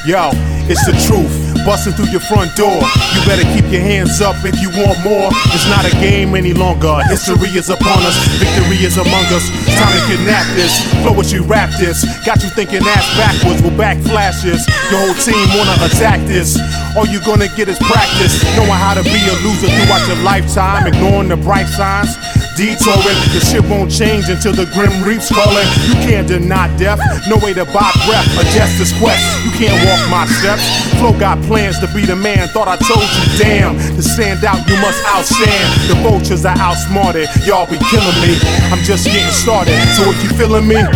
Yo, it's the truth, busting through your front door. You better keep your hands up if you want more. It's not a game any longer. History is upon us, victory is among us. Time to kidnap this, flow as you rap this. Got you thinking ass backwards with back flashes. Your whole team wanna attack this. All you gonna get is practice, knowing how to be a loser throughout your lifetime, ignoring the bright signs. Detouring, the shit won't change until the grim reap's calling. You can't deny death, no way to buy breath, a justice quest. You can't walk my steps. Flow got plans to be the man, thought I told you, damn. To stand out, you must outstand. The vultures are outsmarted, y'all be killing me. I'm just getting started, so if you feeling me,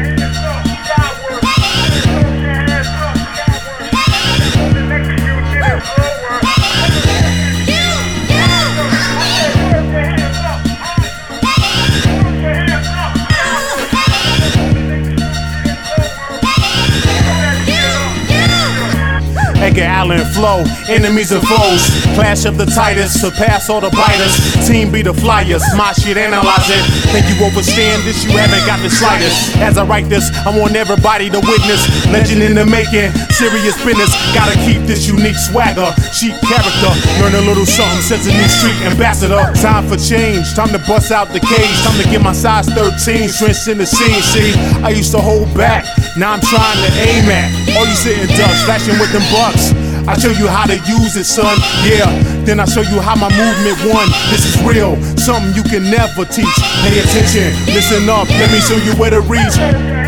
Edgar Allan Flow, enemies and foes, clash of the tightest, surpass all the biters. Team be the flyers, my shit, analyze it. Think you overstand this, you haven't got the slightest. As I write this, I want everybody to witness. Legend in the making, serious business. Gotta keep this unique swagger, cheap character. Learn a little something, since a new street ambassador. Time for change, time to bust out the cage. Time to get my size 13, drenched in the scene. See, I used to hold back, now I'm trying to aim at all you sitting ducks, flashing with them bucks. I show you how to use it, son, yeah. Then I show you how my movement won. This is real, something you can never teach. Pay attention, listen up, let me show you where to reach.